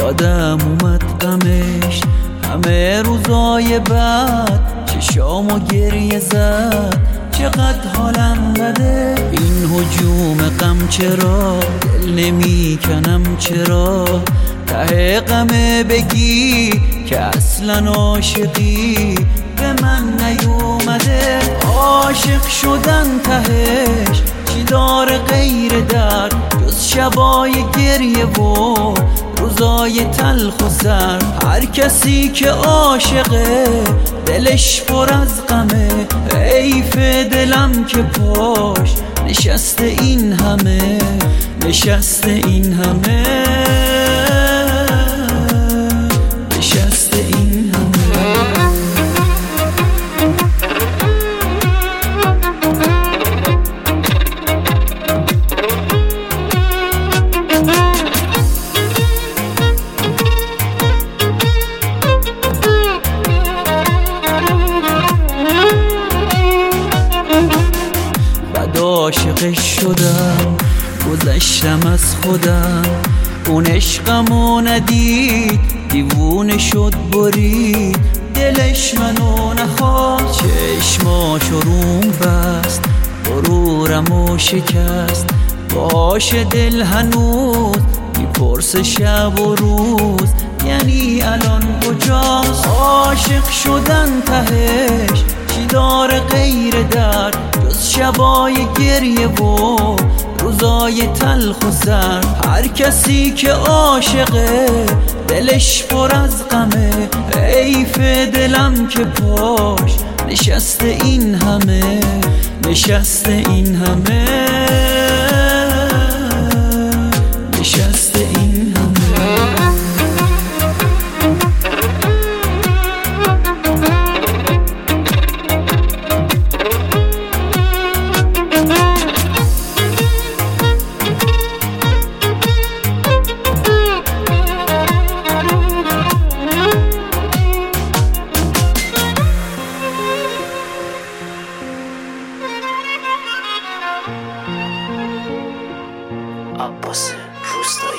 یادم اومد غمش همه روزای بعد، چشامو گریه زد چقدر حالم بده. این هجوم غم چرا دل نمیکنم، چرا ته غمه بگی که اصلا عاشقی به من نیومده. عاشق شدن تهش چی داره غیر درد، جز شبای گریه و روزای تلخ و سرد. هر کسی که عاشقه دلش پر از غمه، حیف دلم که پاش نشسته این همه، نشسته این همه، نشسته این همه. عاشقش شدم گذشتم از خودم، اون عشقمو ندید دیوونه شد برید. دلش منو نخواست چشماشو روم بست، غرورمو شکست. باشه دل هنوز میپرسه شب و روز، یعنی الان کجاست؟ عاشق شدن تهش چی داره غیر درد، جز شبای گریه و روزای تلخ و سرد. هر کسی که عاشقه دلش پر از غمه، حیف دلم که پاش نشسته این همه، نشسته این همه، نشسته این همه. عباس روستایی.